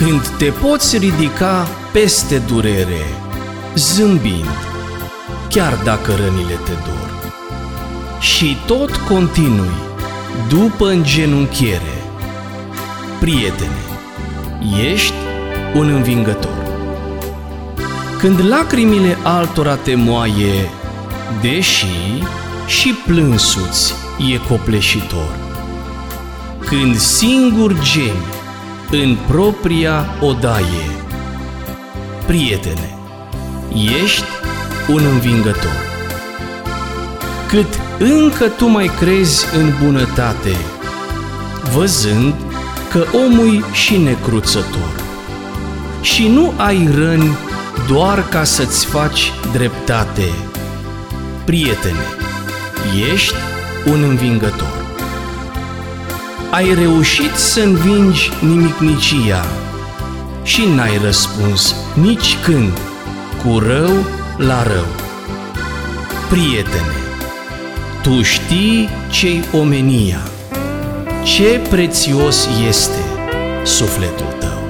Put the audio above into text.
Când te poți ridica peste durere, zâmbind, chiar dacă rănile te dor, și tot continui după îngenunchiere, prietene, ești un învingător. Când lacrimile altora te moaie, deși și plânsuți e copleșitor, când singur gemi în propria odaie, prietene, ești un învingător. Cât încă tu mai crezi în bunătate, văzând că omul și necruțător, și nu ai răni doar ca să-ți faci dreptate, prietene, ești un învingător. Ai reușit să învingi nimicnicia și n-ai răspuns nici când cu rău la rău. Prietene, tu știi ce-i omenia, ce prețios este sufletul tău.